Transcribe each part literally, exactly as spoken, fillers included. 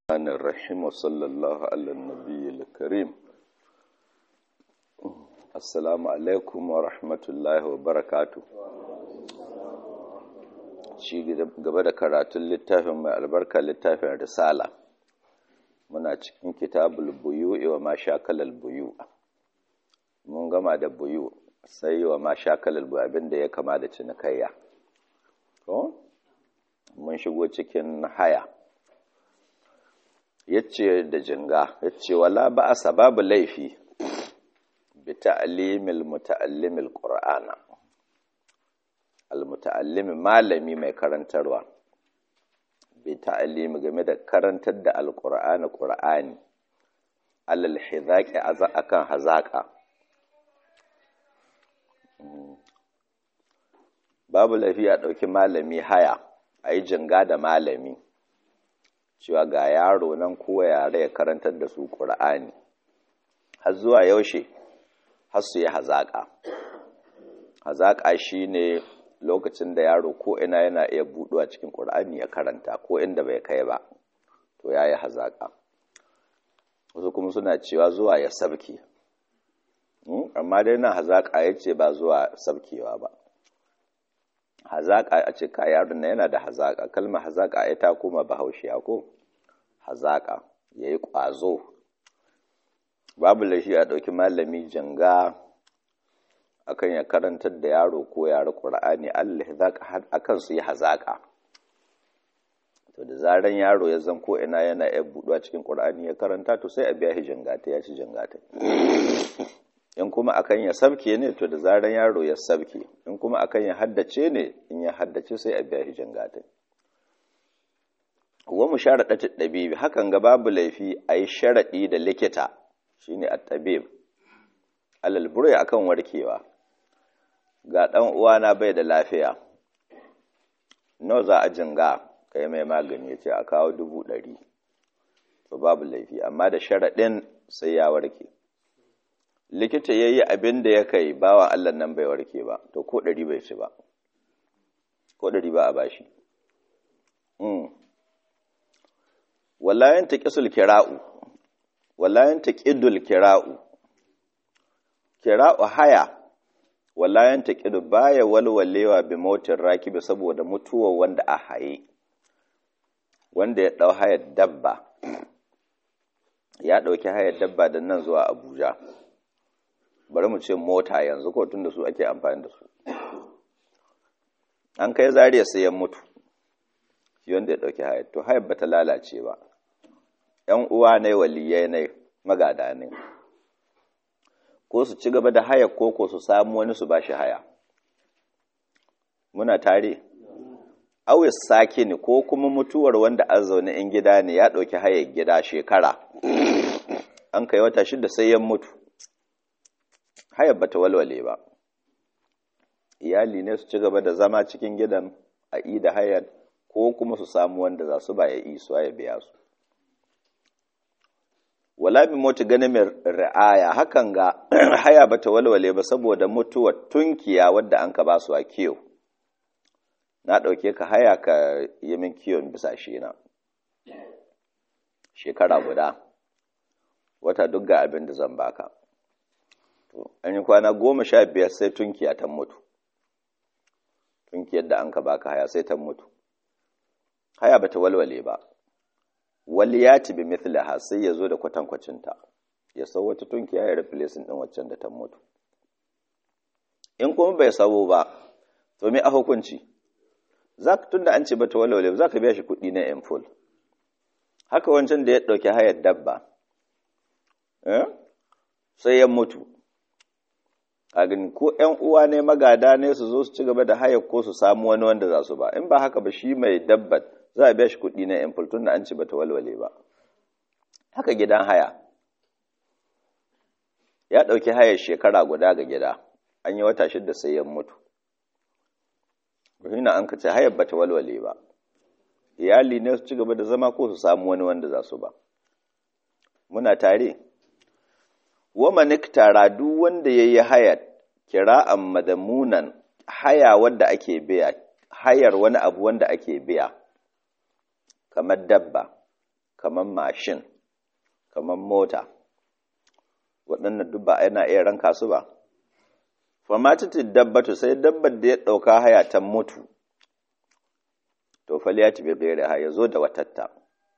الرحمن الرحيم وصلى الله على النبي الكريم. السلام عليكم ورحمة الله وبركاته. Shi gaba da karatun littafin mai albarka littafin risala muna cikin kitabul buyu'i wa ma shakalal buyu. Mun gama da buyu sai wa ma shakalal buyu abinda ya kama da cinikayya. To mun shigo cikin haya. Yace da jinga yace wala ba sababu laifi bi ta'limil muta'allimil qur'ana. Al-muta'allimi malami mai karantarwa bi ta'limi game da karantar da al-qur'ani qur'ani alal hizaqi akan hazaka. Babu laifi a dauki malami haya ayi jinga da malami cewa ga yaro nan ko yare ya karantar da su qur'ani har zuwa yaushe har su yi hazaka. Hazaka shine lokacin da yaro ko ina yana iya buɗuwa cikin Qur'ani ya karanta ko inda bai kai ba to yayi hazaka. Wasu kuma suna cewa zuwa ya sabke, amma dai na hazaka yace ba zuwa sabkewa ba. Hazaka a ce ka yaron nan yana da hazaka, kalmar hazaka ai ta kuma bahaushiya ko hazaka yayi ƙwazo. Babu laifi a ɗauki malami janga akan ya karantar da yaro ko yara Qur'ani Allah zaka akan su yi hazaka. To da zaran yaro ya zan ko ina yana iya buɗuwa cikin Qur'ani ya karanta to sai a biya shi jangata ya ci jangata. In kuma akan ya sabke ne to da zaran yaro ya sabke, in kuma akan ya haddace ne in ya haddace sai a biya shi jangata. Wa musharadatu dabibi hakan ga babu laifi ayi sharadi da likita shine at-tabib alal burri akan warkewa. Ga ɗan uwana bai da lafiya, nawa za a jinga kai mai magani ya ce a kawo dubu ɗari, to babu laifi, amma da sharaɗin sai ya warke. Likita ya yi abin da ya kai bawa Allah nan bai warke ba, to ko ɗari bai ci ba, ko ɗari ba a bashi. Wallayen ta ƙisul kira'u, wallayen ta ƙidul kira'u, kira'u haya, wallayen ta ƙidu baya walwalewa bi motin rakibi saboda mutuwa wanda a haye, wanda ya ɗau hayar dabba, ya ɗauki hayar dabba da nan zuwa Abuja, bari mu ce mota yanzu ko tun da su ake amfani da su. An kai Zariya sai ya mutu, shi wanda ya ɗauki hayar, to hayar ba ta lalace ba, ‘yan uwa ne waliyai ne magada ne. Ko su ci gaba da haya ko ko su samu wani su bashi haya. Muna tare? Awis sake ne ko kuma mutuwar wanda an zaune in gida ne ya ɗauki hayar gida shekara. An kai wata shida sai ya mutu. Hayar ba ta walwale ba. Iyali ne su ci gaba da zama cikin gidan a ida hayar ko kuma su samu wanda za su ba ya isuwa ya biya su. Wala bi moti ganin mai ra'aya hakan ga haya bata walwale ba saboda mutuwar tunkiya wadda an ka ba su a kiyo. Na ɗauke ka haya ka yi min kiyon bisa shi na shekara guda, wata duk ga abin da zan baka. To an yi kwana goma sha biyar sai tunkiya ta mutu, tunkiyar da an ka baka haya sai ta mutu. Haya bata walwale ba. Wali ya ci bi mithlaha sai ya zo da kwatankwacinta ya sau wata tunkiya ya replacing din waccan da ta mutu. In kuma bai sabo ba to me a hukunci zaka tunda an ce bata walwale za ka biya shi kuɗi na in full. Haka wancan da ya ɗauki hayar dabba eh sai ya mutu, a gani ko ƴan uwa ne magada ne su zo su ci gaba da hayar ko su samu wani wanda za su ba, in ba haka ba shi mai dabbat za a biya shi kuɗi na in fultun da an ci bata walwale ba. Haka gidan haya ya ɗauki hayar shekara guda ga gida, an yi wata shida sai ya mutu. Rahina an kace hayar bata walwale ba, iyali ne su ci gaba da zama ko su samu wani wanda za su ba. Muna tare? Wa maniktara duk wanda ya yi hayar kira'an madamunan haya wadda ake biya, hayar wani abu wanda ake biya. Kamar dabba kamar mashin, kamar mota, waɗannan duk ba yana iya ranka su ba. Famatiti dabbatu sai dabbar da ya ɗauka haya ta mutu, to faliyati bai bai ha ya zo da watatta.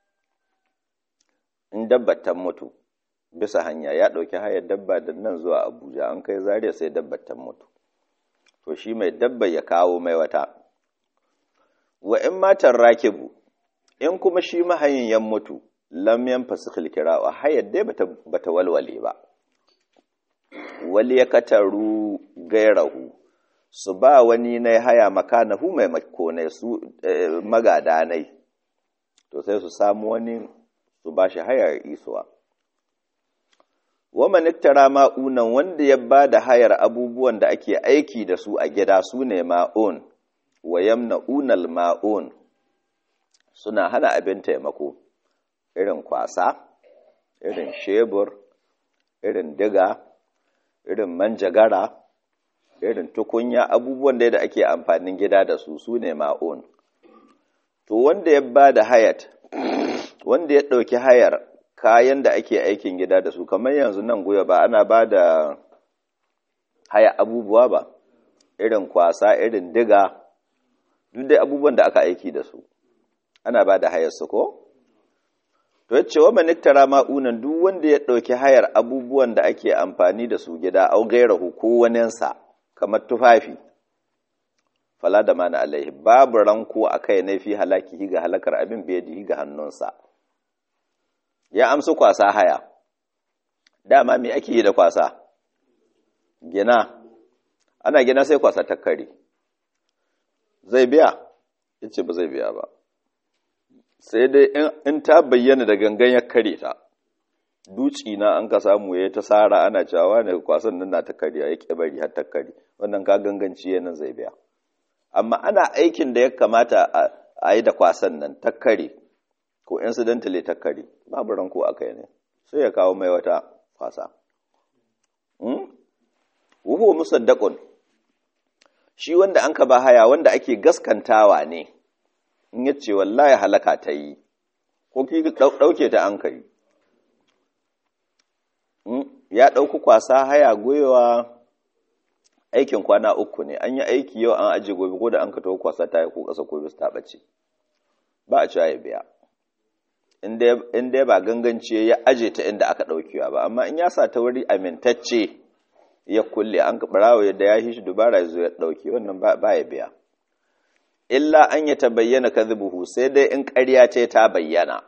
In dabbar ta mutu bisa hanya ya ɗauki hayar dabba da nan zuwa Abuja an kai Zaria sai dabbar ta mutu, to shi mai dabba ya kawo mai wata. Wa in matar rakibu, in kuma shi mahayin ya mutu, lam yanfasikil kira'u hayar dai bata, bata walwale ba. Wali ya kataru gairahu, su ba wani na haya makanahu mai makonai su eh, magadanai, to sai su samu wani su ba shi hayar isuwa. Wama niktara ma'unan wanda ya ba da hayar abubuwan da ake aiki da su a gida su ne ma'un, wa yamna unal ma'un, suna hana abin taimako, irin kwasa, irin shebur, irin diga, irin manjagara, irin tukunya, abubuwan da ake amfanin gida da su su ne ma'un. To wanda ya ba da hayat, wanda ya ɗauki hayar kayan da ake aikin gida da su, kamar yanzu nan goya ba ana ba da haya abubuwa ba, irin kwasa, irin diga, duk dai abubuwan da aka aiki da su, ana ba da hayar su ko? To ya ce wa maniktara ma'unan duk wanda ya ɗauki hayar abubuwan da ake amfani da su gida, au gairahu ko waninsa, kamar tufafi, fala da mana alaihi, babu ranko a kai na fi halaki ga halakar abin bai ga hannunsa. Ya amsa kwasa haya, dama me ake yi da kwasa? Gina, ana gina sai kwasa ta kare. Zai biya? Ya ce ba zai biya ba. Sai dai in ta bayyana da gangan ya kare ta, duci na an ka samu ya ta sara ana cewa ne kwasan nan na ta kare, ya ƙi bari har ta kare, wannan ka ganganci yanan zai biya. Amma ana aikin da ya kamata a yi da kwasan nan ta kare, ko incidentally ta kare, babu ranko a kai ne, sai ya kawo mai wata kwasa. Wuhu musaddaqun, shi wanda an ka ba haya wanda ake gaskantawa ne, in ya ce wallahi halaka ta yi, ko ki ɗauke ta an kai. Ya ɗauki kwasa haya goyewa aikin kwana uku ne, an yi aiki yau an aje gobe ko da an ka taho kwasa ta yi ko ƙasa ko bisa ta ɓace, ba a cewa ya biya. In dai ba ganganci ya aje ta inda aka ɗaukewa ba, amma in ya sa ta wuri amintacce ya kulle an ka ɓarawo yadda ya shi dubara ya zo ya ɗauke, wannan ba ya biya. Illa an ya ta bayyana kadhibuhu, sai dai in ƙarya ce ta bayyana.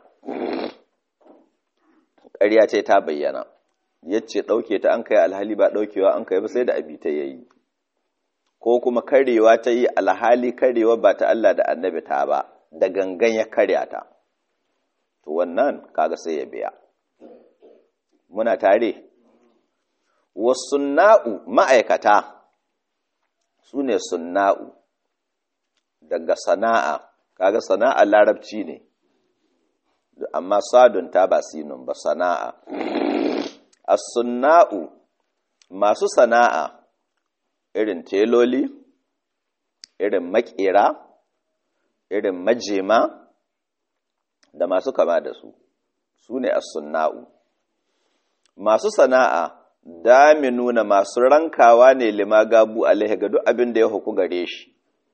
Ƙarya ce ta bayyana. Yace ɗauke ta an kai alhali ba ɗaukewa an kai ba sai da abi ta yayi. Ko kuma karewa ta yi alhali karewa ba ta Allah da annabi ta ba, da gangan ya karya ta. To wannan kaga sai ya biya. Muna tare? Wasunna'u ma'aikata su ne sunna'u daga sana'a, kaga sana'a larabci ne, amma sadun ta ba sinun ba sana'a. As-sunna'u masu sana'a irin teloli, irin makera, irin majema, da masu kama da su, su ne as-sunna'u. Masu sana'a daminuna masu rankawa ne lima gabu alaihi ga duk abin da ya huku gare shi.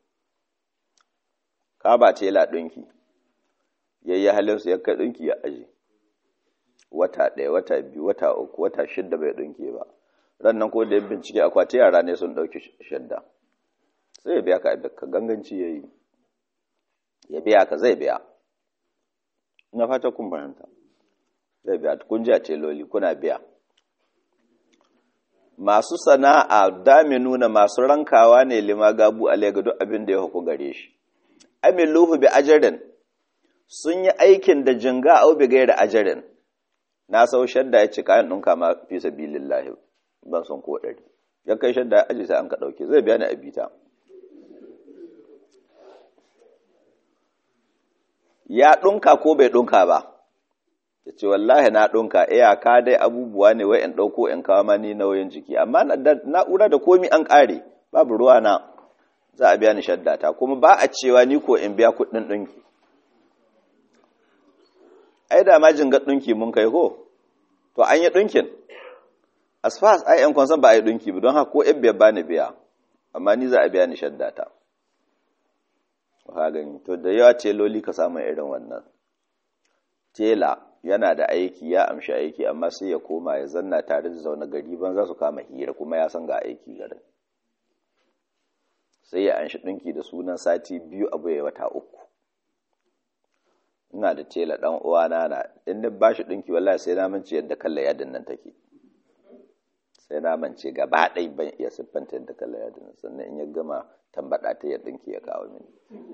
Ka ba tela ɗinki, yayi halinsu ya kai ɗinki ya aje. Wata ɗaya, wata biyu, wata uku, wata shidda bai ɗinke ba. Rannan ko da ya bincike akwati yara ne sun ɗauki shidda. Sai ya biya ka ka ganganci ya yi. Ya biya ka zai biya. Ina fata kun fahimta. Zai biya kun ji a teloli kuna biya. Masu sana'a daminuna masu rankawa ne lima gabu alaiga duk abin da ya huku gare shi. Amiluhu bi ajarin, sun yi aikin da jinga au bi gaira ajarin. Na sau shadda ya ce kayan ɗinka ma fi sabilillahi ban son ko ɗari. Ya kai shadda ya aji sai an ka ɗauke, zai biya ni a bita. Ya ɗinka ko bai ɗinka ba, ya ce wallahi na ɗinka, iyaka dai abubuwa ne wai in ɗauko in kawo mani nauyin jiki, amma na'ura da komi an ƙare, babu ruwa na za a biya ni shadda ta, kuma ba a cewa ni ko in biya kuɗin ɗinki. ai da ma jingar ɗinki mun kai ko to an yi ɗinkin as far as I am concerned ba a yi ɗinki ba don haka ko yan biyar ba ni biya amma ni za a biya ni shaddata ka gani to da yawa teloli ka samu irin wannan tela yana da aiki ya amshi aiki amma sai ya koma ya zanna tare da zaune gari ban za su kama hira kuma ya san ga aiki garin sai ya anshi ɗinki da sunan sati biyu abu ya wata uku ina da tela ɗan uwana na in da ba shi ɗinki wallahi sai na mance yadda kalla yadin nan take sai na mance gaba ɗai ban iya siffanta yadda kalla yadin nan sannan in ya gama tambaɗa ta ya ɗinki ya kawo mini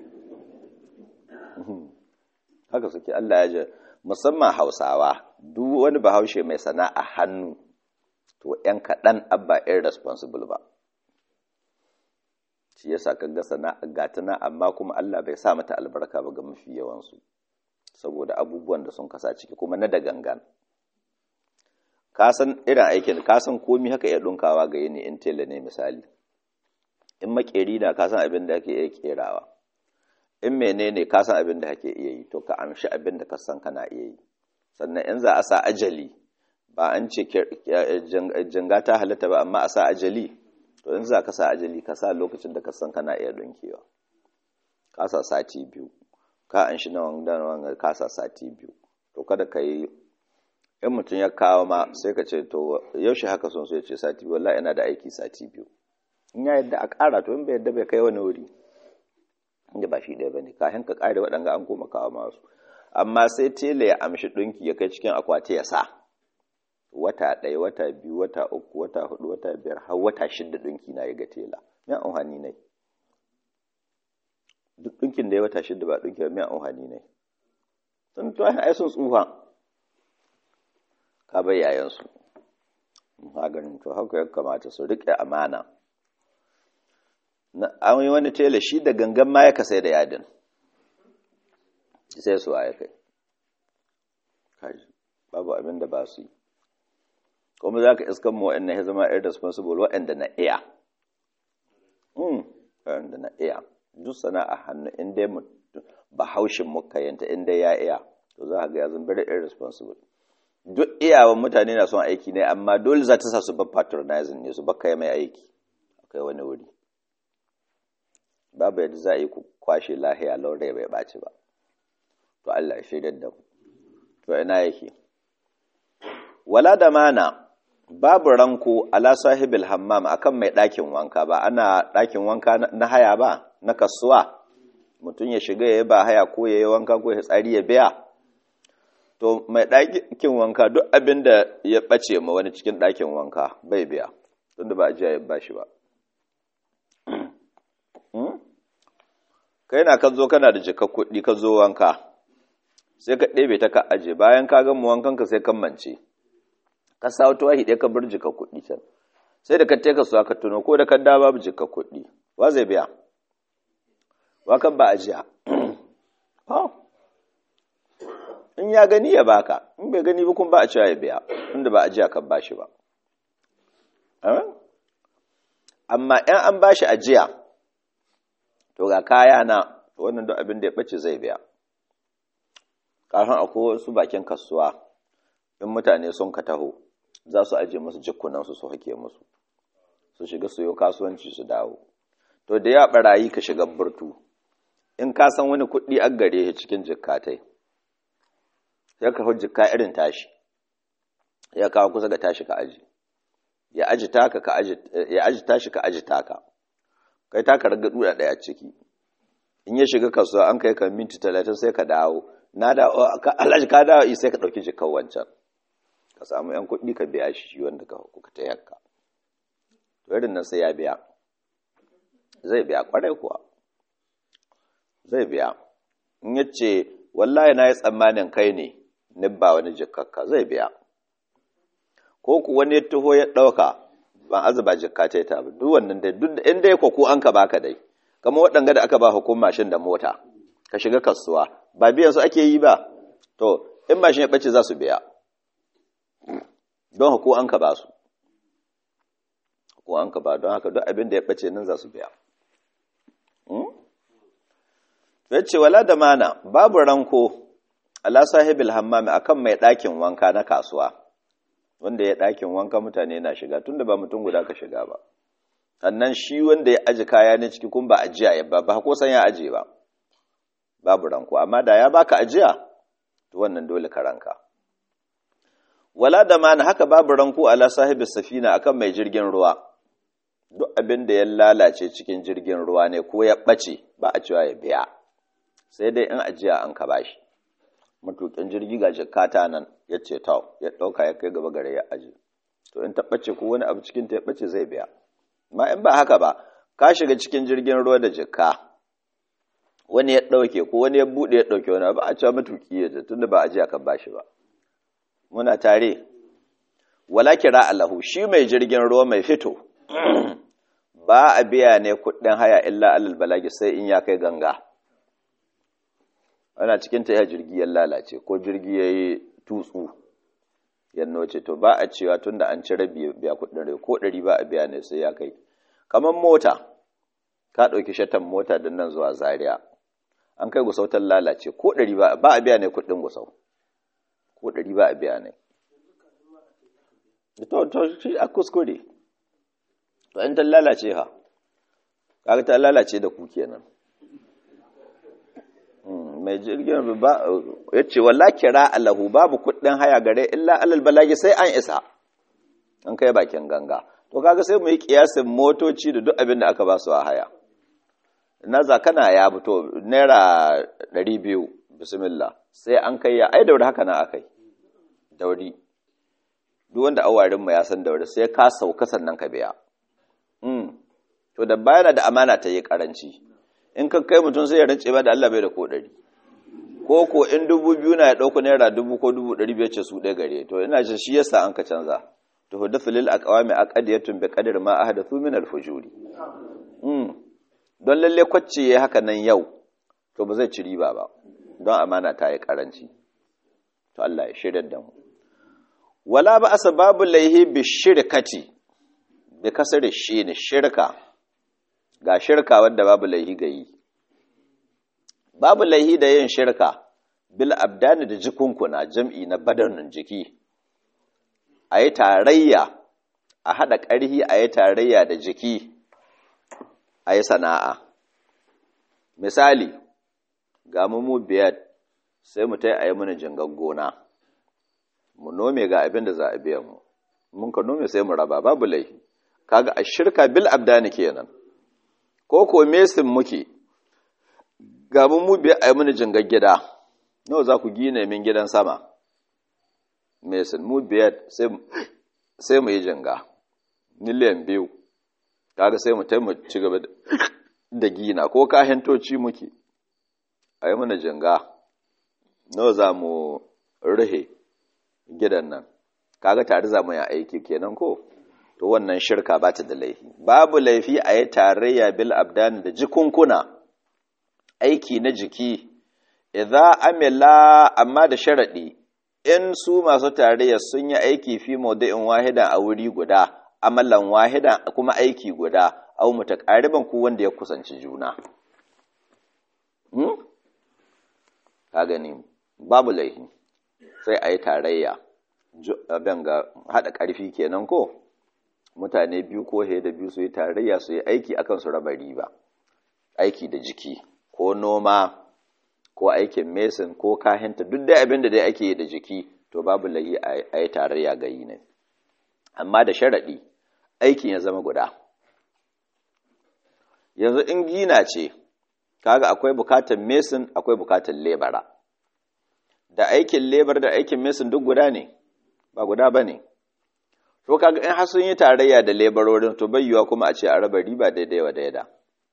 haka suke Allah ya ji musamman Hausawa duk wani bahaushe mai sana'a hannu to ‘yan kaɗan abba irresponsible ba shi yasa kaga sana'a gatana amma kuma Allah bai sa mata albarka ba ga mafi yawansu saboda abubuwan da sun kasa ciki kuma na da gangan ka san irin aikin ka san komi haka ya dunkawa ga yini in tela ne misali in makeri na ka san abin da ake iya kerawa in menene ka san abin da kake iya yi to ka amshi abin da ka san kana iya yi sannan in za a sa ajali ba an ce janga ta halatta ba amma a sa ajali to in za ka sa ajali ka sa lokacin da ka san kana iya dunkewa ka sa sati biyu ka an shi na wanga ka sa sati biyu to kada ka yi in mutum ya kawo ma sai ka ce to yaushe haka sun so ya ce sati biyu wallahi ina da aiki sati biyu in ya yadda a ƙara to in bai yadda bai kai wani wuri inda ba shi ɗaya ba ne kafin ka ƙare waɗanga an koma kawo masu amma sai tela ya amshi ɗinki ya kai cikin akwati ya sa wata ɗaya wata biyu wata uku wata hudu wata biyar har wata shida ɗinki na yi ga tela mai amfani ne duk ɗinkin da ya wata shida ba ɗinki ba mai amfani ne sun to ai sun tsufa ka bai yayansu maganin to haka ya kamata su riƙe amana an yi wani tela shi da gangan ma ya kasai da yadin sai su ya kai babu abin da ba su yi kuma za ka iskan mu waɗanda ya zama irresponsible waɗanda na iya waɗanda na iya duk sana'a hannu inda ya ba haushin mukayanta inda ya iya to za ka ga ya zama very irresponsible duk iyawan mutane na son aiki ne amma dole za ta sa su ba patronizing ne su ba kai mai aiki akai wani wuri babu yadda za a yi ku kwashe lahiya laurai bai ɓaci ba to Allah ya shirya da mu to ina yake wala da mana babu ranko ala sahibil hammam akan mai ɗakin wanka ba ana ɗakin wanka na haya ba na kasuwa mutum ya shiga ya yi ba haya ko ya yi wanka ko ya tsari ya biya to mai ɗakin wanka duk abin da ya ɓace ma wani cikin ɗakin wanka bai biya tunda ba a jiya ya ba shi ba kai na ka zo kana da jika kuɗi ka zo wanka sai ka ɗebe ta ka aje bayan ka gama wankanka sai kan mance ka sa wata wahi ɗaya ka bar jika kuɗi can sai da ka teka su aka tuno ko da ka da babu jika kuɗi wa zai biya wa kan ba ajiya in ya gani ya baka in bai gani ba kun ba a cewa ya biya inda ba ajiya kan bashi ba amma in an bashi ajiya to ga kaya na wannan duk abin da ya bace zai biya kafin akwai wasu bakin kasuwa in mutane sun ka taho za su aje musu jikkunansu su hake musu su shiga su yi kasuwanci su dawo to da ya barayi ka shiga burtu in ka san wani kuɗi an gare shi cikin jikkatai sai ka hau jikka irin tashi ya kawo kusa ga tashi ka aji ya aji taka ka aji ya aji tashi ka aji taka kai taka raga duda daya ciki in ya shiga kasuwa an kai kan minti talatin sai ka dawo na da alhaji ka dawo sai ka dauki jikkan wancan ka samu yan kuɗi ka biya shi wanda ka kuka ta yakka to irin nan sai ya biya zai biya kwarai kuwa zai biya in yace wallahi na yi tsammanin kai ne ni ba wani jikkakka zai biya ko ku wani ya taho ya dauka ban azuba jikka ta ta duk wannan dai duk in dai ko ku an ka baka dai kamar waɗanga da aka ba hukuma mashin da mota ka shiga kasuwa ba biyan su ake yi ba to in mashin ya bace za su biya don ko an ka ba su ko an ka ba don haka duk abin da ya bace nan za su biya ya ce wala da mana babu ranko ala sahibil hammami akan mai ɗakin wanka na kasuwa, wanda ya ɗakin wanka mutane na shiga tunda ba mutum guda ka shiga ba. Sannan shi wanda ya aji kaya ne ciki kun ba ajiya ya ba ba ko san ya aje ba, babu ranko, amma da ya baka ajiya to wannan dole ka ranka. Wala da mana haka babu ranko ala sahibis safina akan mai jirgin ruwa, duk abin da ya lalace cikin jirgin ruwa ne ko ya ɓace ba a cewa ya biya, sai dai in ajiya an ka bashi. Matuƙin jirgi ga jikata nan ya ce tau ya ɗauka ya kai gaba gare ya aji, to in ta ɓace ko wani abu cikin ta ya ɓace zai biya. Ma in ba haka ba, ka shiga cikin jirgin ruwa da jikka wani ya ɗauke ko wani ya buɗe ya ɗauke wani ba a cewa matuƙi ya tunda ba ajiya kan bashi ba. Muna tare. Wala kira alahu, shi mai jirgin ruwa mai fito ba a biya ne kuɗin haya illa alal balagi sai in ya kai ganga. Ana cikin ta ya jirgi ya lalace ko jirgi ya yi tutsu yanno ce to ba a cewa tun da an ci rabi biya kuɗin rai ko ɗari ba a biya ne sai ya kai. Kamar mota, ka ɗauki shatan mota din nan zuwa Zaria, an kai gusau ta lalace ko ɗari ba a biya ne kuɗin gusau, ko ɗari ba a biya ne. To to shi a kuskure. To in ta lalace ha, kaga ta lalace da ku kenan. Mai jirgin ba ya ce wala kira alahu babu kuɗin haya gare illa alal balagi sai an isa an kai bakin ganga. To kaga sai mu yi kiyasin motoci da duk abin da aka ba su a haya. Na zakana ya fito naira ɗari biyu bismillah sai an kai ya ai dauri haka na akai dauri duk wanda awarin mu ya san dauri sai ka sauka sannan ka biya. Mm. To da bayana da amana ta yi karanci. In ka kai mutum sai ya rance ba da Allah bai da ko ɗari, ko ko in dubu biyu na ya ɗauko naira dubu ko dubu ɗari biyar ce su ɗaya gare, to ina ce shi yasa an ka canza. To hudu filil a ƙawami a ƙadiyatun bi ƙadir ma a hadathu min alfujuri. Don lalle kwacce ya haka nan yau, to ba zai ci riba ba, don amana ta yi ƙaranci. To Allah ya shirya da mu. Wala ba asa babu laihi bi shirkati, bi kasar shi ne shirka. Ga shirka wadda babu laihi ga yi, babu laihi da yin shirka bil abdani da jikunkuna jam'i na badanin jiki, a yi tarayya a haɗa ƙarhi a yi tarayya da jiki a yi sana'a. Misali, ga mu biyar sai mu ta yi a yi mana jingar gona, mu nome ga abin da za a biya mu, mun ka nome sai mu raba babu laihi, kaga a shirka bil abdani kenan. Ko ko mesin muke, gaban mu biya a yi mini jingar gida, nawa za ku gina min gidan sama? Mesin mu biyar sai mu yi jinga, miliyan biyu, kaga sai mu taimu ci gaba da gina, ko kahintoci muke, a yi mini jinga, nawa za mu ruhe gidan nan, kaga tare za mu yi aiki kenan ko? To wannan shirka ba ta da laifi. Babu laifi a yi tarayya bil abdani da jikunkuna, aiki na jiki, idza amila amma da sharaɗi, in su masu tarayya sun yi aiki fi maudu'in wahida a wuri guda, amalan wahida kuma aiki guda, au mutaqariban ku wanda ya kusanci juna. Hmm? Ka gani, babu laifi, sai a yi tarayya, abin ga haɗa ƙarfi kenan ko? Mutane biyu ko he da biyu su yi tarayya su yi aiki akan su raba riba, aiki da jiki ko noma ko aikin mesin ko kahinta duk dai abin da dai ake yi da jiki to babu layi a yi tarayya ga yi ne, amma da sharaɗi aikin ya zama guda. Yanzu in gina ce kaga akwai bukatar mesin akwai bukatar lebara, da aikin lebar da aikin mesin duk guda ne ba guda ba ne. To kaga in har sun yi tarayya da lebarorin to bayyuwa kuma a ce a raba riba daidai wa daida.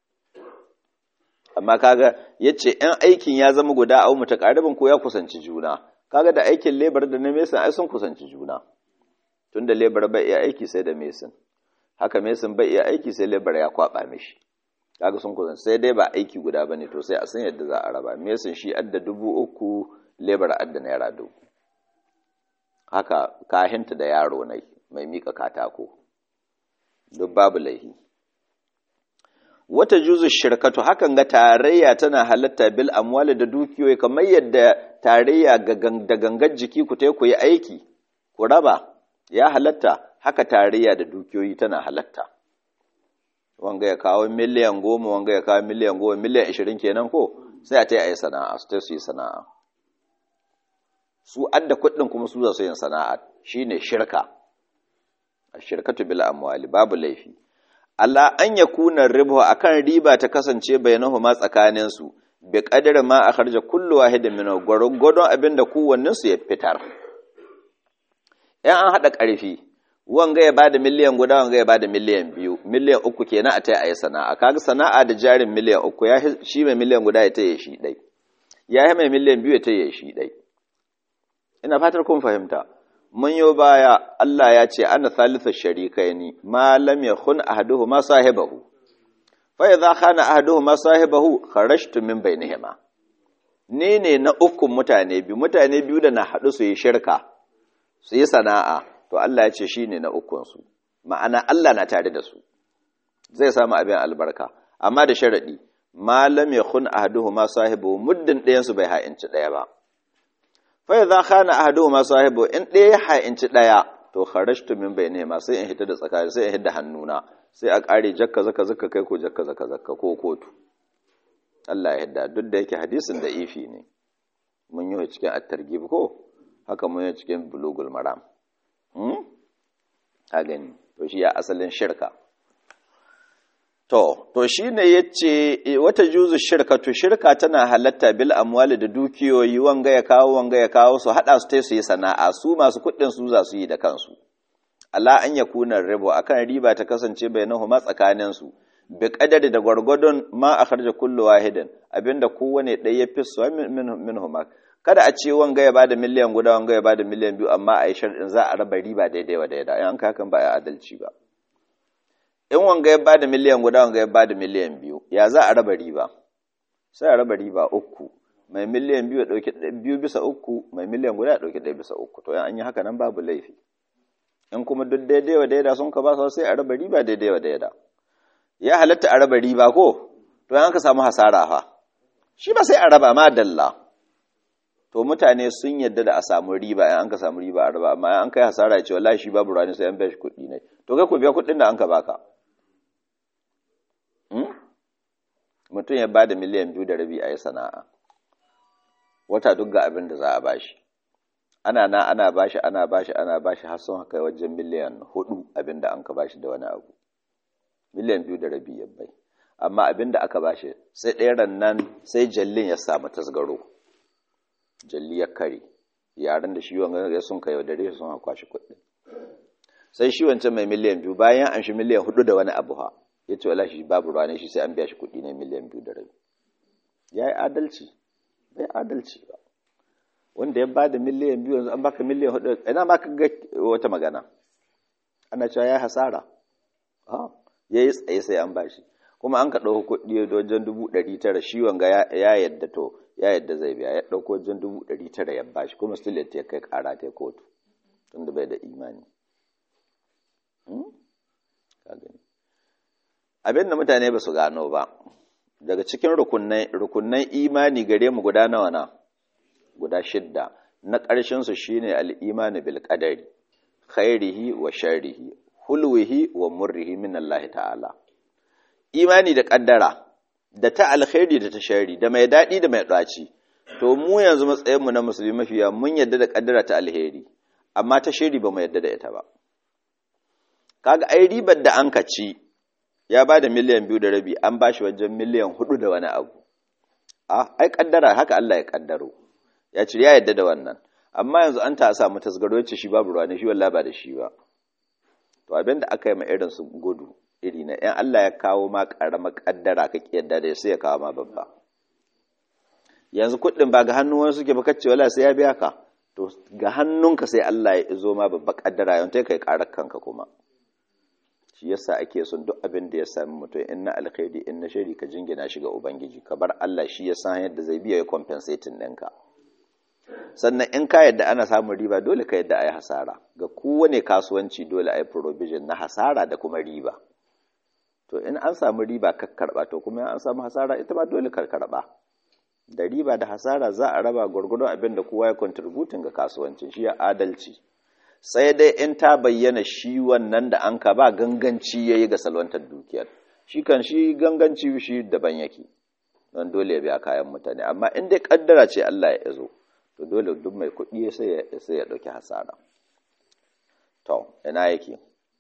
Amma kaga yace in aikin ya zama guda au mutaqarribin ko ya kusanci juna, kaga da aikin lebar da na mesin ai sun kusanci juna. Tunda lebar bai iya aiki sai da mesin, haka mesin bai iya aiki sai lebar ya kwaba mishi. Kaga sun kusanci, sai dai ba aiki guda bane to sai a san yadda za a raba. Mesin shi adda dubu uku, lebar adda naira dubu. Haka kahinta da yaro nai mai mika katako, duk babu laihi. Wata juzu shirkatu hakan ga tarayya tana halatta bil amwali da dukiyoyi kamar yadda tarayya da gangar jiki ku tai ku yi aiki ku raba ya halatta, haka tarayya da dukiyoyi tana halatta. Wanga ya kawo miliyan goma, wanga ya kawo miliyan goma, miliyan ashirin kenan ko sai a tai a yi sana'a, su tai su yi sana'a. Su adda kuɗin kuma su za su yin sana'a, shine shirka. Shirkatu bil amwali babu laifi. Allah an yakuna ribu akan riba ta kasance bainahuma tsakanin su bi qadri ma akharja kullu wahidin min gwargwadon abinda kowannen su ya fitar. In an hada ƙarfi, wanga ya bada miliyan guda, wanga ya bada miliyan biyu, miliyan uku kenan a tai ayi sana'a. Kaga sana'a da jarin miliyan uku ya shi mai miliyan guda ya taye shi dai. Ya yi mai miliyan biyu ya taye shi dai. Ina fatar kun fahimta. Mun yo baya Allah ya ce ana thalithu sharikaini ma lam yakhun ahaduhuma sahibahu fa idza khana ahaduhuma sahibahu kharajtu min bainihima. Ni ne na uku mutane biyu, mutane biyu da na hadu su yi shirka su yi sana'a, to Allah ya ce shine na ukun su, ma'ana Allah na tare da su, zai samu abin albarka, amma da sharadi ma lam yakhun ahaduhuma sahibahu, muddin ɗayan su bai ha'inci ɗaya ba. Fa idza khana ahaduhuma sahibu, in ɗaya ya ha'inci ɗaya to kharajtu min bainihima, sai in hita da tsakani, sai in hidda hannuna, sai a ƙare jakka zaka zaka kai ko jakka zaka zaka ko kotu. Allah ya hidda, duk da yake hadisin da ifi ne, mun yi cikin at-targhib ko haka mun yi cikin bulugul maram. hmm ka gani to shi ya asalin shirka. To, to shi ne ya ce, wata juzu shirka, to shirka tana halatta bil amwali da dukiyoyi, wanga ya kawo, wanga ya kawo, su haɗa su tai su yi sana'a, su masu kuɗin su za su yi da kansu. Allah an ya kunan ribo, akan riba ta kasance bai nahu ma tsakaninsu, bi ƙadari da gwargwadon ma a harja kullu wahidin, abinda kowane ɗaya ya fi su min huma. Kada a ce wanga ya bada miliyan guda, wanga ya bada miliyan biyu, amma a yi sharɗin za a raba riba daidai wa daidai, in an kai hakan ba a adalci ba. In wanga ya bada miliyan guda, wanga ya bada miliyan biyu, ya za a raba riba? Sai a raba riba uku, mai miliyan biyu ya dauki biyu bisa uku, mai miliyan guda ya dauki ɗaya bisa uku. To yan an yi haka nan babu laifi. In kuma duk daidai wa daida sun ka ba su, sai a raba riba daidai wa daida. Ya halatta a raba riba ko? To yan ka samu hasara fa. Shi ba sai a raba ma dalla. To mutane sun yadda da a samu riba, in an ka samu riba a raba, amma an kai hasara ya ce wallahi shi babu rani sai an biya shi kuɗi ne. To kai ku biya kuɗin da an ka baka. Mutum ya bada miliyan biyu da rabi a yi sana'a, wata duk ga abin da za a bashi, ana na ana bashi ana bashi ana bashi har sun haka wajen miliyan hudu abin da an ka bashi da wani abu, miliyan biyu da rabi ya bai, amma abin da aka bashi sai ɗaya nan sai jallin ya samu tasgaro, jalli ya kare, yaran da shi wanga ya sun kai dare sun haka shi kuɗi, sai shi wancan mai miliyan biyu bayan an shi miliyan hudu da wani abu ha ya ce wala shi babu ruwa ne shi sai an biya shi kuɗi ne miliyan biyu da rabi. Ya yi adalci? Bai adalci ba. Wanda ya ba da miliyan biyu yanzu an baka miliyan hudu, ina ma ka ga wata magana ana cewa ya hasara, ya yi tsaye sai an bashi, kuma an ka ɗauko kuɗi wajen dubu ɗari tara, shi wanga ya yadda to ya yadda zai biya, ya ɗauko wajen dubu ɗari tara ya bashi, kuma still ya kai ƙara ta kotu tunda bai da imani. Ka gani abin da mutane ba su gano ba, daga cikin rukunnan imani gare mu guda nawa na guda shidda, na ƙarshensu shi ne al'imani bil ƙadari, khairihi wa sharihi, hulwihi wa murrihi min Allah ta'ala. Imani da ƙaddara, da ta alkhairi da ta shari, da mai daɗi da mai ɗaci, to mu yanzu matsayinmu na musulmi mafiya mun yadda da ƙaddara ta alheri, amma ta shari ba mu yadda da ita ba. Kaga ai ribar da an ka ci, ya ba da miliyan biyu da rabi, an ba shi wajen miliyan hudu da wani abu. A, ai kaddara haka Allah ya kaddaro, ya ci ya yadda da wannan, amma yanzu an ta samu tasgaro ya ce shi babu ruwa ne, shi wallahi ba da shi ba. To abin da aka yi ma irin su gudu iri na ‘yan Allah ya kawo ma ƙarama kaddara ka yadda da sai ya kawo ma babba. Yanzu kuɗin ba ga hannun wani suke ba kacce wallahi sai ya biya ka, to ga hannunka sai Allah ya zo ma babba kaddara yanzu kai ƙarar kanka kuma. Shi yasa ake son duk abin da ya sami mutum in na alkhairi in na shari ka jingina shi ga ubangiji, ka bar Allah shi ya san yadda zai biya ya compensating ɗinka. Sannan in ka yadda ana samun riba dole ka yadda a yi hasara, ga kowane kasuwanci dole a yi provision na hasara da kuma riba. To in an samu riba ka karɓa, to kuma an samu hasara ita ma dole ka karɓa, da riba da hasara za a raba gwargwadon abin da kowa ya contributing ga kasuwancin, shi ya adalci. Sai dai in ta bayyana shi wannan da an ka ba ganganci yayi ga salwantar dukiyar, shi kan shi ganganci shi daban yake, don dole ya biya kayan mutane. Amma in dai kaddara ce Allah ya zo, to dole duk mai kuɗi sai ya sai ya dauki hasara. To ina yake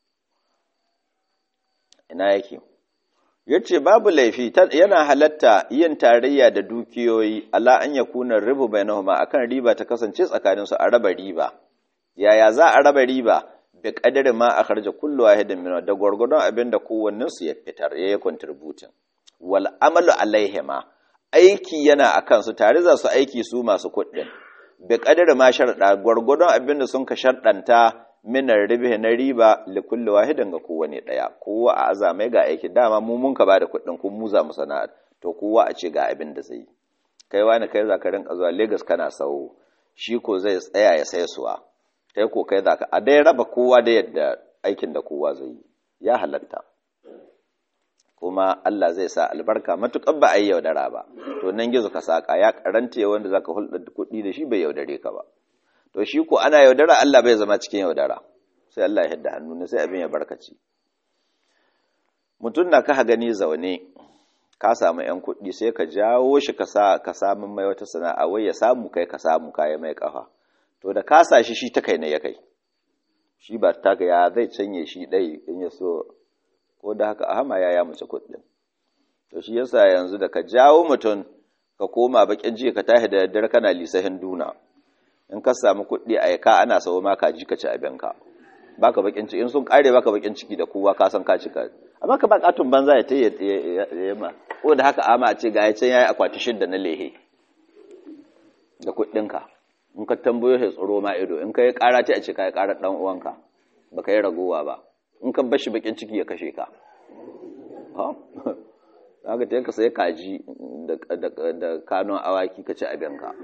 ina yake yace babu laifi yana halatta yin tarayya da dukiyoyi ala an yakuna ribu bainahuma, akan riba ta kasance tsakanin su, a raba riba. Yaya za a raba riba? Bi qadari ma akharja kullu wahidin min, da gurgurdon abinda kowannen su ya fitar, yayi contributing. Wal amalu alaihima, aiki yana akan su, tare za su aiki su masu kuɗin. Bi qadari ma sharda, gurgurdon abinda sun ka shardanta minar ribi na riba li kulli wahidin ga kowane daya. Kowa a azamai ga aiki, dama mu mun ka bada kuɗin kun mu za mu sana'ar, to kowa a ce ga abin da zai. Kai wani kai za ka rinka zuwa Lagos kana sawo, shi ko zai tsaya ya sai suwa, kai ko kai za ka a dai raba kowa da yadda aikin da kowa zai yi, ya halatta. Kuma Allah zai sa albarka matuƙar ba a yi yaudara ba, to nan gizo ka saka, ya karanta wanda za ka hulɗa kuɗi da shi bai yaudare ka ba. To shi ko ana yaudara, Allah bai zama cikin yaudara, sai Allah ya hidda hannu ne, sai abin ya barkaci. Mutum na ka gani zaune ka samu ‘yan kuɗi, sai ka jawo shi ka sa ka samu mai wata sana'a, wai ya samu kai ka samu kaya mai ƙafa. To da ka sa shi shi ta kai ne ya kai, shi ba ta ga ya zai canye shi ɗai in ya so, ko da haka a hama ya ya mace kuɗin. To shi yasa yanzu da ka jawo mutum ka koma bakin ji ka tashi da daddare kana lisahin duna, in ka samu kuɗi a yaka ana sawo ma kaji ka ci abinka, baka bakin ciki in sun kare baka bakin ciki da kowa ka san ka cika. Amma ka ba katun banza ya tayi ya ma, ko da haka ama a ce ga ya can yayi akwati shidda na lehe da kuɗinka, in ka tambayo shi tsoro ma ido, in ka yi ƙara ce a ce ka yi ƙarar ɗan uwanka baka yi ragowa ba, in ka bashi bakin ciki ya kashe ka. Ha haka ta yanka sai kaji da kanon awaki ka ci abinka.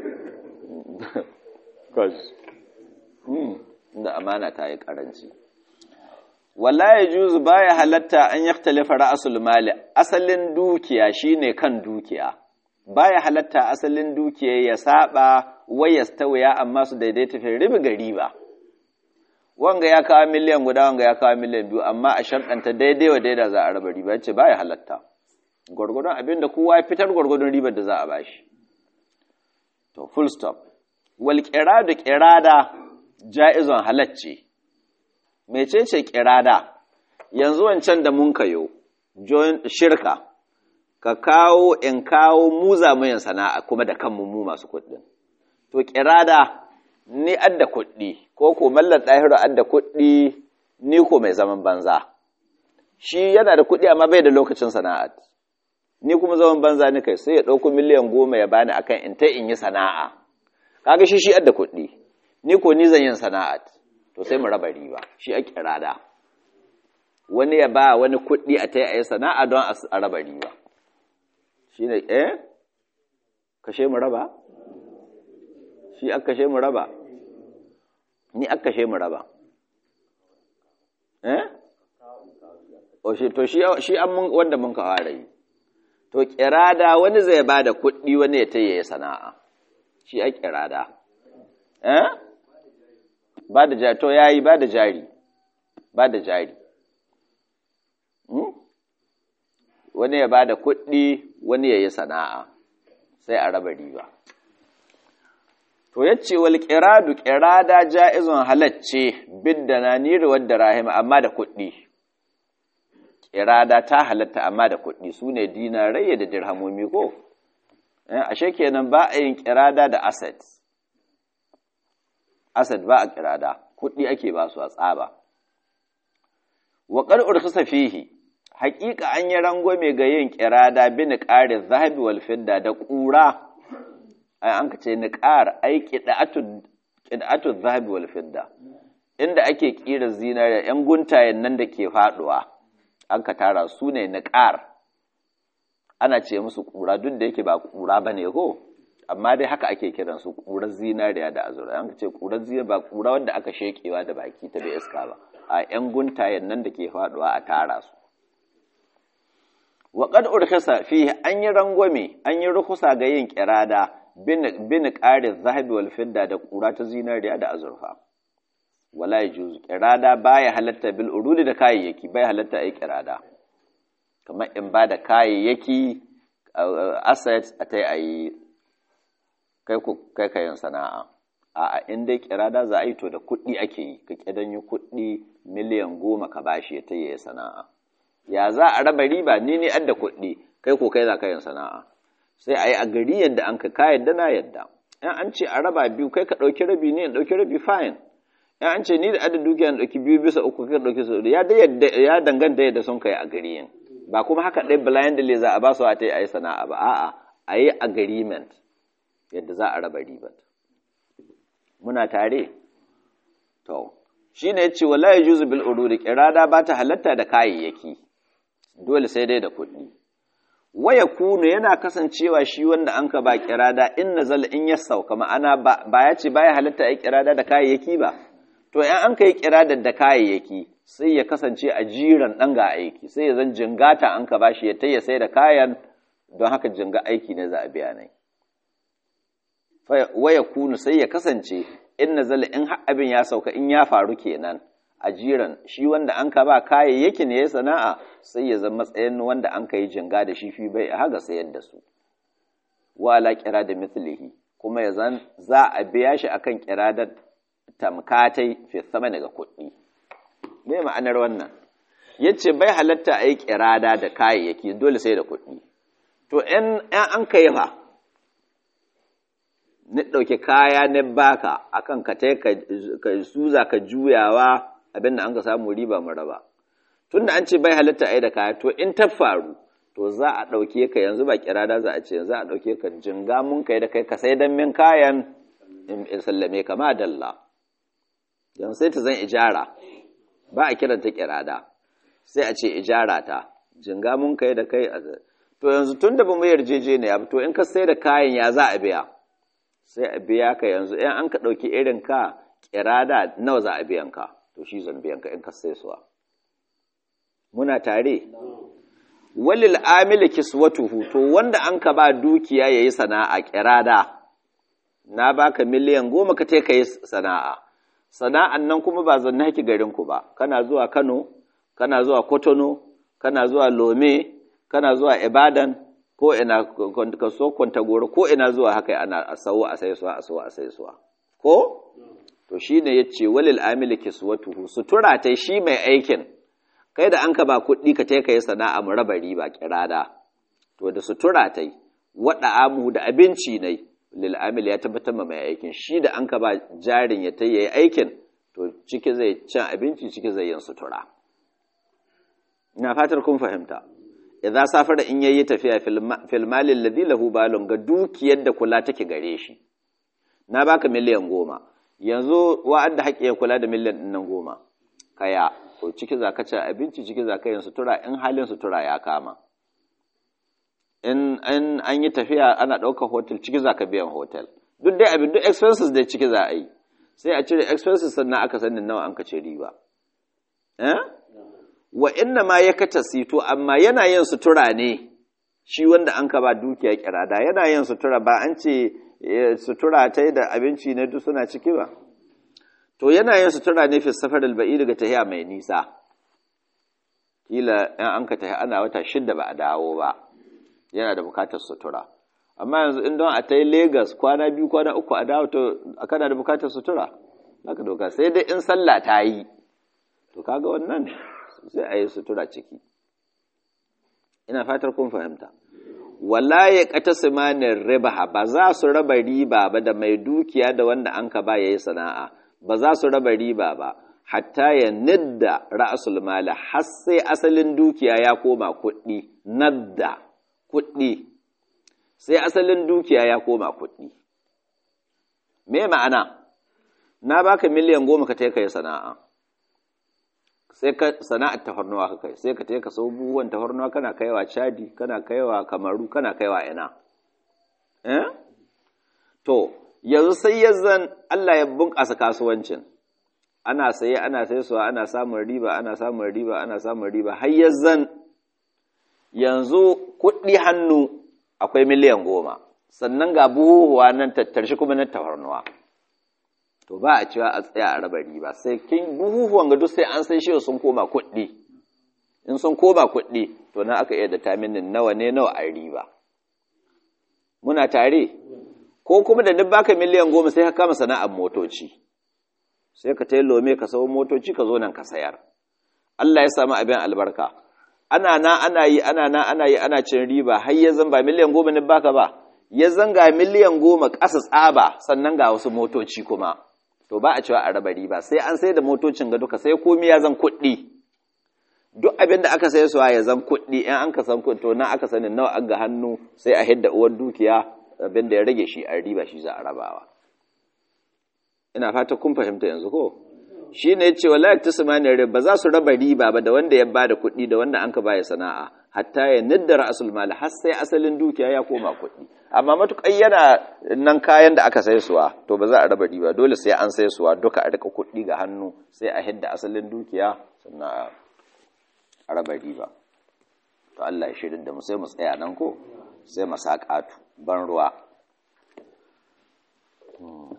da amana ta yi karanci. Wala ya juzu baya halatta an yaktalifa ra'asul mali, asalin dukiya shine kan dukiya, baya halatta asalin dukiya ya saba wai ya stawaya amma su daidaita fi ribi ga riba. Wanga ya kawo miliyan guda, wanga ya kawo miliyan biyu, amma a sharɗanta daidai wa daida za a raba riba, yace baya halatta. Gwargwadon abinda kowa ya fitar gwargwadon ribar da za a bashi. To full stop. Wal qiradu qirada jaizun halacce. Mecece qirada? Yanzu wancan da mun kayo join shirka, ka kawo in kawo mu za mu yin sana'a kuma da kanmu mu masu kuɗin. To qirada ni adda kuɗi, ko ko mallan dahiru adda kuɗi, ni ko mai zaman banza. Shi yana da kuɗi amma bai da lokacin sana'a. Ni kuma zaman banza ni kai, sai ya ɗauko miliyan goma ya bani akan in ta in yi sana'a. Kaga shi shi adda kuɗi, ni ko ni zan yin sana'a, to sai mu raba riba, shi a kirada. Wani ya ba wani kuɗi a ta yi sana'a don a raba riba. Shi ne, eh? Kashe mu raba? Shi aka kashe mu raba? Ni aka kashe mu raba. Eh? O shi, to shi an wanda mun ka fara yi. To kirada wani zai ba da kuɗi wani ya ta yi sana'a. Shi a kirada. Eh? Ba da jari, to yayi ba da jari. Ba da jari. Hmm? Wani ya ba da kuɗi wani ya yi sana'a. Sai a raba riba. To yace wal qiradu qirada jaizun halacce biddana niri wadda rahima amma da kuɗi. Qirada ta halatta amma da kuɗi, sune dinarai da dirhamomi ko eh ashe kenan ba a yin qirada da asset. Asset ba a qirada, kuɗi ake ba su a tsaba. Wa qad urkhisa fihi, haqiqa an yi rangwame ga yin qirada bin qari zahabi wal fidda da qura. Ai an ka ce niqar ai qida'atu qida'atu zahabi wal fidda, inda ake kira zinariya yan guntayen nan da ke faduwa an ka tara su ne niqar, ana ce musu kura duk da yake ba kura bane ko, amma dai haka ake kiran su kurar zinariya da azura. An ka ce kurar zinariya ba kura wanda aka shekewa da baki ta bai iska ba, a yan guntayen nan da ke faduwa a tara su. wa qad urkhisa fihi an yi rangwame an yi rukusa ga yin kirada bin bin qari zahabi wal fidda da kura ta zinariya da azurfa wala yajuzu kirada baya halatta bil urudi da kayayyaki baya halatta ai kirada kamar in ba da kayayyaki assets atai ai kai ku kai kayan sana'a a'a in dai kirada za a yi to da kuɗi ake yi ka kidan yi kuɗi miliyan goma ka bashi ta yi sana'a ya za a raba riba ni ne adda kuɗi kai ko kai za ka yin sana'a sai a yi a gari yadda an ka ka yadda na yadda in an ce a raba biyu kai ka ɗauki rabi ne in ɗauki rabi fine in an ce ni da adda dukiya in ɗauki biyu bisa uku kai ɗauki su ya ya danganta yadda sun kai a gari yin ba kuma haka ɗaya blindly za a ba su a ta yi a yi sana'a ba a'a a yi agreement yadda za a raba ribar muna tare to shine yace wala yajuzu bil urudi qirada ba ta halatta da kayayyaki dole sai dai da kuɗi waya kunu yana kasancewa shi wanda an ka ba qirada in nazal in ya sauka ma'ana ba ya ce baya halatta ai qirada da kayayyaki ba to in an kai qirada da kayayyaki sai ya kasance a jiran dan ga aiki sai ya zan jingata an ka bashi ya tayya sai da kayan don haka jinga aiki ne za a biya nai waya kunu sai ya kasance in nazala in abin ya sauka in ya faru kenan a jiran shi wanda an ka ba kayayyaki ne ya sana'a sai ya zama matsayin wanda an ka yi jinga da shi fi bai haga sayar da su wala kira da mithlihi kuma ya zan za a biya shi akan kiradar tamkatai fi sama daga kuɗi me ma'anar wannan yace bai halatta a yi kirada da kayayyaki dole sai da kuɗi to in an kai fa ni ɗauki kaya na baka akan ka tai ka suza ka juyawa abinda an ka samu riba mu raba tunda an ce bai halatta ai da kaya to in ta faru to za a ɗauke ka yanzu ba kirada za a ce za a ɗauke ka jinga mun kai da kai ka sai dan min kayan in sallame ka ma dalla yanzu sai ta zan ijara ba a kiranta kirada sai a ce ijara ta jinga mun kai da kai to yanzu tunda ba mu yarjejeniya ba to in ka sai da kayan ya za a biya sai a biya ka yanzu in an ka ɗauki irin ka kirada nawa za a biyan ka to shi zan biyan ka in ka sai suwa muna tare walil amili kiswatuhu to wanda an ka ba dukiya yayi sana'a kirada na baka miliyan goma ka tai kai sana'a sana'an nan kuma ba zan naki garin ku ba kana zuwa Kano kana zuwa Kotono kana zuwa Lome kana zuwa Ibadan ko ina kaso Kwantagoro ko ina zuwa haka ana asawo a saisuwa asawo a saisuwa ko to shine yace walil amili kiswatuhu sutura tai shi mai aikin kai da an ka ba kuɗi ka tai kai sana'a mu raba riba kirada to da sutura tai wada amu da abinci ne lil amil ya tabbatar mai aikin shi da an ka ba jarin ya tai yayi aikin to ciki zai cin abinci ciki zai yin sutura ina fatar kun fahimta idza safara in yayi tafiya fil malil ladhi lahu balun ga dukiyar da kula take gare shi na baka miliyan goma yanzu wa'anda haƙƙi ya kula da miliyan ɗin nan goma kaya to ciki zaka ci abinci ciki zaka yin sutura in halin sutura ya kama in an an yi tafiya ana ɗaukar hotel ciki zaka biyan hotel duk dai abin duk expenses dai ciki za a yi sai a cire expenses sannan aka sanin nawa an ka ce riba eh wa inna ma ya katasi to amma yana yin sutura ne shi wanda an ka ba dukiya kirada yana yin sutura ba an ce sutura ta da abinci ne duk suna ciki ba to yana yin sutura ne fi safar alba'i daga tahiya mai nisa kila in an ka tahi ana wata shidda ba a dawo ba yana da bukatar sutura amma yanzu in don a ta yi Lagos kwana biyu kwana uku a dawo to kana da bukatar sutura zaka doka sai dai in sallah ta yi to kaga wannan sai a yi sutura ciki ina fatar kun fahimta wala ya qatasimanin riba ba za su raba riba ba da mai dukiya da wanda an ka ba yayi sana'a ba za su raba riba ba hatta ya nidda ra'sul mali har sai asalin dukiya ya koma kuɗi nadda kuɗi sai asalin dukiya ya koma kuɗi me ma'ana na baka miliyan goma ka tai kai sana'a sai ka sana'ar tafarnuwa ka kai sai ka tai ka sau buwan tafarnuwa kana kaiwa Chadi kana kaiwa Kamaru kana kaiwa ina eh to yanzu sai yazan Allah ya bunƙasa kasuwancin ana saye ana saisuwa ana samun riba ana samun riba ana samun riba har yazan yanzu kuɗi hannu akwai miliyan goma sannan ga buhuhuwa nan tattarshi kuma na tafarnuwa to ba a cewa a tsaya a raba riba sai kin buhuhuwan ga duk sai an sai shi sun koma kuɗi in sun koma kuɗi to na aka iya da taminin nawa ne nawa a riba muna tare ko kuma da duk baka miliyan goma sai ka kama sana'ar motoci sai ka tayi lome ka sayo motoci ka zo nan ka sayar Allah ya samu abin albarka ana na ana yi ana na ana yi ana cin riba har ya zan ba miliyan goma ne baka ba ya zanga miliyan goma ƙasa tsaba sannan ga wasu motoci kuma to ba a cewa a raba riba sai an sai da motocin ga duka sai komai ya zan kuɗi duk abin da aka sai suwa ya zan kuɗi in an ka san kuɗi to nan aka sanin nawa an ga hannu sai a hidda uwar dukiya abin da ya rage shi a riba shi za a rabawa ina fata kun fahimta yanzu ko shi ne ya ce wala yaktasmani riba ba za su raba riba ba da wanda ya bada kuɗi da wanda an ka baya sana'a hatta ya niddara asul mal har sai asalin dukiya ya koma kuɗi amma matuƙar yana nan kayan da aka sai suwa to ba za a raba riba dole sai an sai suwa duka a rika kuɗi ga hannu sai a hidda asalin dukiya sannan a raba riba to Allah ya shirin da mu sai mu tsaya nan ko sai mu saƙatu ban ruwa